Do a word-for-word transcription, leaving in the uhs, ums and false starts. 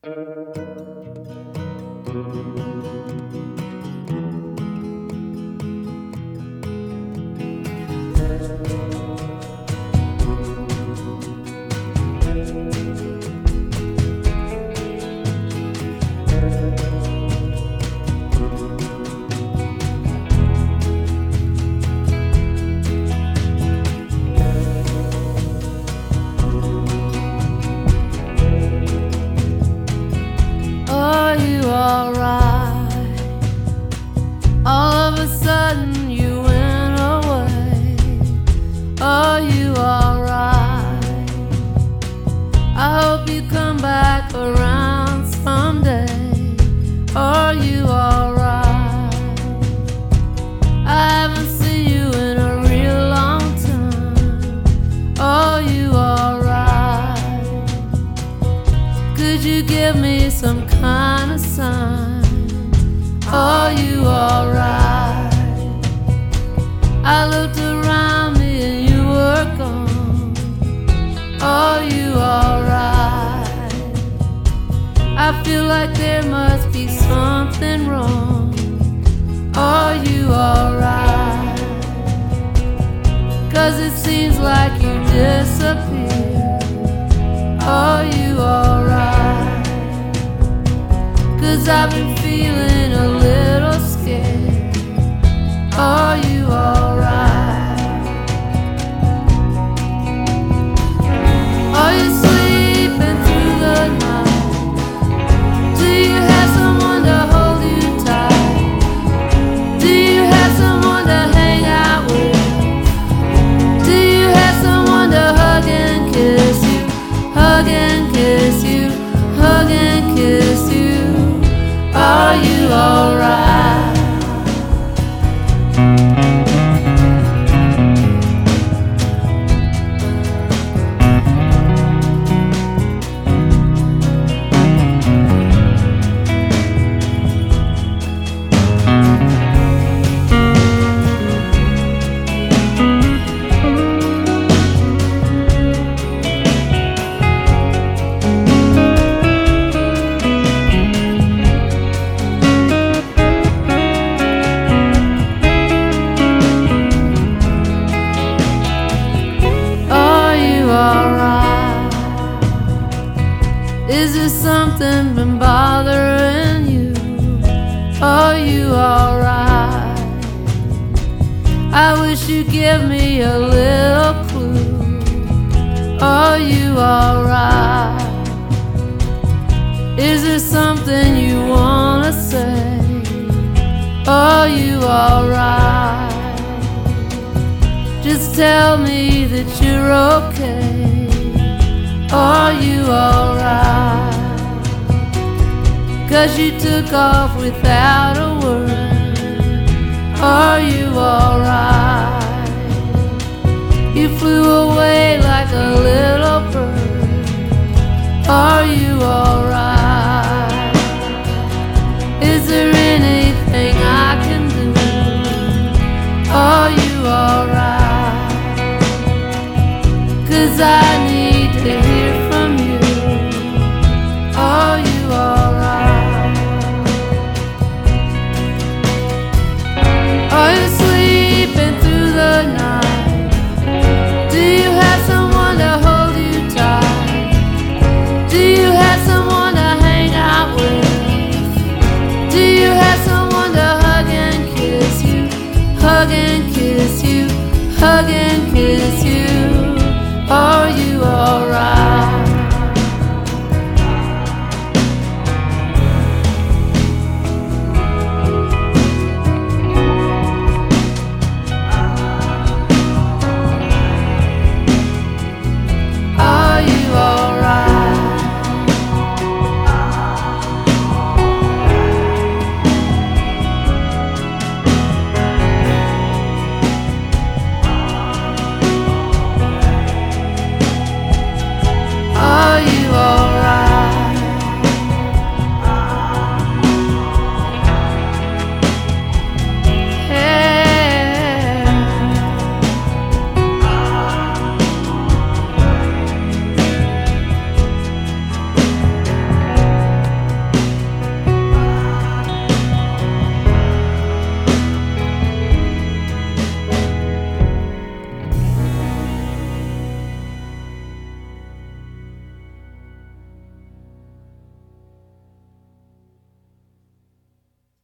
Are you alright? All of a sudden you went away. Are you alright? I hope you come back around someday. Are you alright? I haven't seen you in a real long time. Are you alright? Could you give me some kind of sign? Are you alright? I looked around me and you were gone. Are you alright? I feel like there must be something wrong. Are you alright? 'Cause it seems like you disappeared. Are you alright? 'Cause I've been feeling a little scared. Are you alright? Are you sleeping through the night? Do you have someone to hold you tight? Do you have someone to hang out with? Do you have someone to hug and kiss you? Hug and kiss you, hug and kiss you. Are you alright? Alright? Is there something been bothering you? Are you alright? I wish you'd give me a little clue. Are you alright? Is there something you wanna say? Are you alright? Just tell me that you're okay. Are you alright? 'Cause you took off without a word. Are you alright? You flew away like a little bird. Are you alright?